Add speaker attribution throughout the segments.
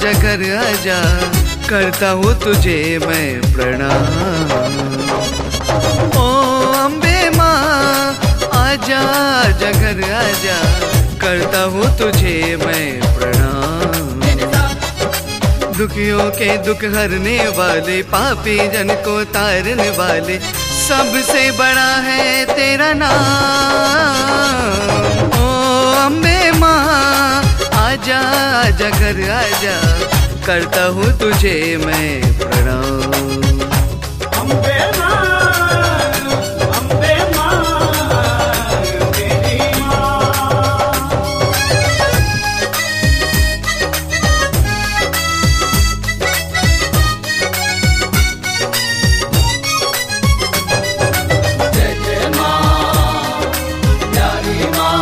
Speaker 1: आजा घर आजा, करता हूँ तुझे मैं प्रणाम। ओ अम्बे माँ आजा आजा घर आजा, करता हूँ तुझे मैं प्रणाम। दुखियों के दुख हरने वाले, पापी जन को तारने वाले, सबसे बड़ा है तेरा नाम। ओ अम्बे माँ आजा आजा घर आजा, करता हूँ तुझे मैं प्रणाम।
Speaker 2: अम्बे माँ, अम्बे माँ, तेरी माँ। जय जय माँ, प्यारी माँ।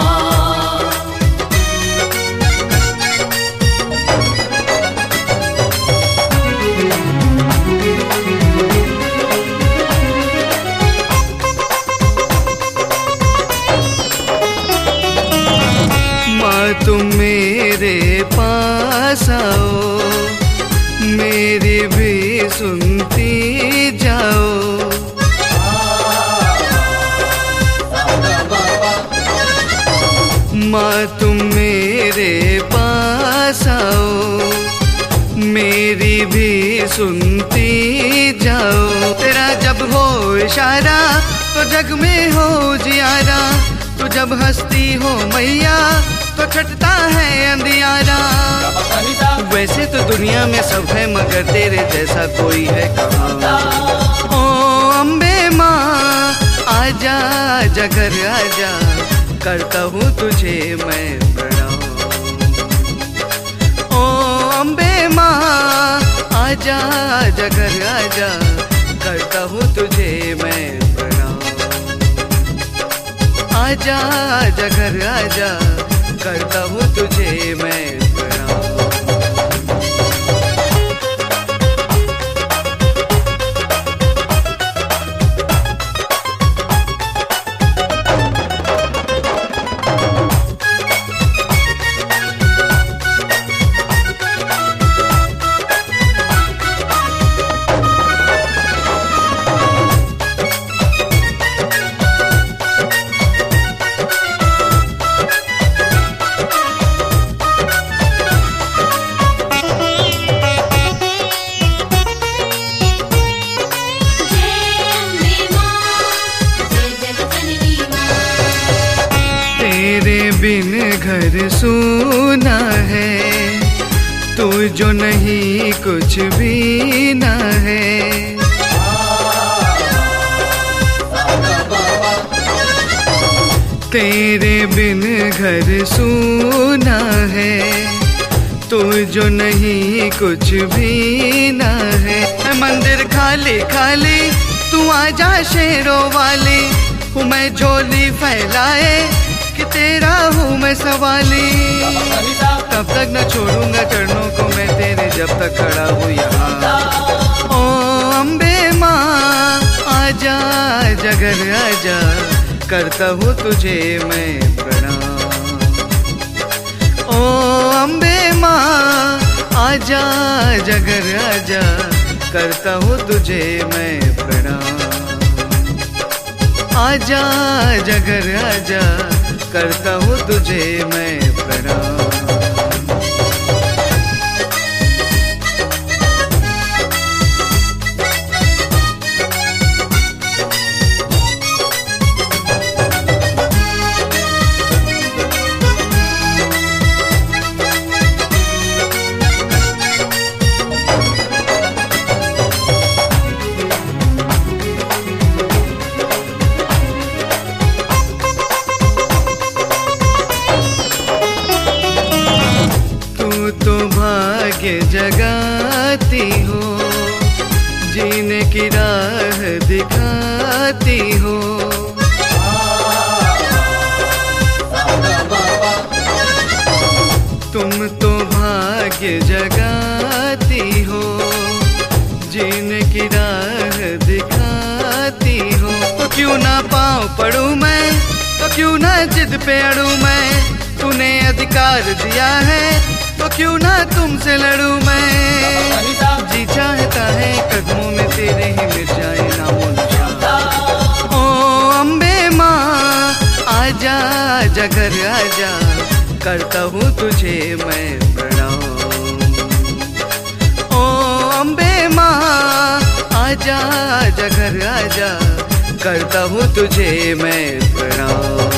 Speaker 1: तुम मेरे पास आओ, मेरी भी सुनती जाओ। माँ तुम मेरे पास आओ, मेरी भी सुनती जाओ। तेरा जब हो इशारा तो जग में हो जियारा, तो जब हंसती हो मैया तो छटता है अंधियारा। वैसे तो दुनिया में सब है मगर तेरे जैसा कोई है कहाँ। ओ अम्बे माँ आजा आजा घर आजा, करता हूँ तुझे मैं प्रणाम। ओ अम्बे माँ आजा आजा घर आजा, करता हूँ तुझे मैं प्रणाम। आजा आजा घर आजा, करता हूँ तुझे मैं प्रणाम। तेरे बिन घर सूना है, तू जो नहीं कुछ भी ना है। तेरे बिन घर सूना है, तू जो नहीं कुछ भी ना है। मंदिर खाली खाली तू आजा शेरों वाली, हूँ मैं झोली फैलाए कि तेरा हूँ मैं सवाली। तब तक न छोड़ूंगा चरणों को मैं तेरे, जब तक खड़ा हूँ यहाँ। ओ अम्बे माँ आजा आजा घर आजा, करता हूँ तुझे मैं प्रणाम। ओ अम्बे माँ आजा आजा घर आजा, करता हूँ तुझे मैं प्रणाम। आजा आजा घर आजा, करता हूँ तुझे मैं प्रणाम। भाग्य जगाती हो, जीने की राह दिखाती हो। तुम तो भाग्य जगाती हो, जीने की राह दिखाती हो। तो क्यों ना पाँव पड़ूं मैं, तो क्यों ना जिद पे अड़ूं मैं, तूने अधिकार दिया है तो क्यों ना तुमसे लड़ूं मैं। जी चाहता है कदमों में तेरे ही मिट जाए नामो निशान। ओ अम्बे माँ आजा आजा घर आजा, करता हूँ तुझे मैं प्रणाम। ओ अम्बे माँ आजा आजा घर आजा, करता हूँ तुझे मैं प्रणाम।